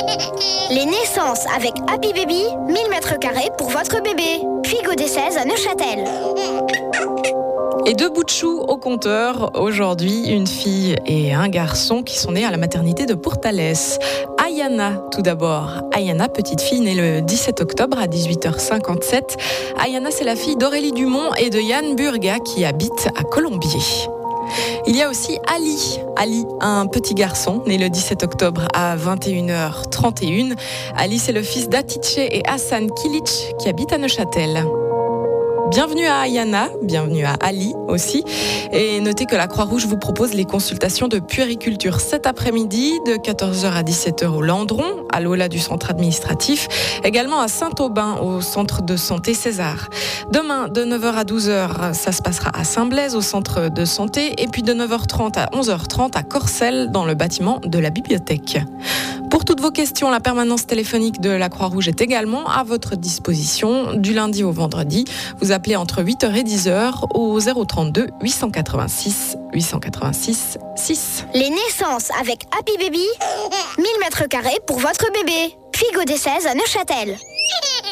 Les naissances avec Happy Baby, 1000 m² pour votre bébé. Puis Godet 16 à Neuchâtel. Et 2 bouts de chou au compteur. Aujourd'hui, une fille et un garçon qui sont nés à la maternité de Pourtalès. Ayana, tout d'abord. Ayana, petite fille née le 17 octobre à 18h57. Ayana, c'est la fille d'Aurélie Dumont et de Yann Burga qui habitent à Colombier. Il y a aussi Ali. Ali, un petit garçon, né le 17 octobre à 21h31. Ali, c'est le fils d'Atiche et Hassan Kilic qui habitent à Neuchâtel. Bienvenue à Ayana, bienvenue à Ali aussi. Et notez que la Croix-Rouge vous propose les consultations de puériculture cet après-midi de 14h à 17h au Landron, à l'Aula du centre administratif, également à Saint-Aubin au centre de santé César. Demain, de 9h à 12h, ça se passera à Saint-Blaise au centre de santé et puis de 9h30 à 11h30 à Corcelles dans le bâtiment de la bibliothèque. Pour toutes vos questions, la permanence téléphonique de la Croix-Rouge est également à votre disposition du lundi au vendredi. Vous appelez entre 8h et 10h au 032 886 886 6. Les naissances avec Happy Baby, 1000 m² pour votre bébé. Puis Godet 16 à Neuchâtel.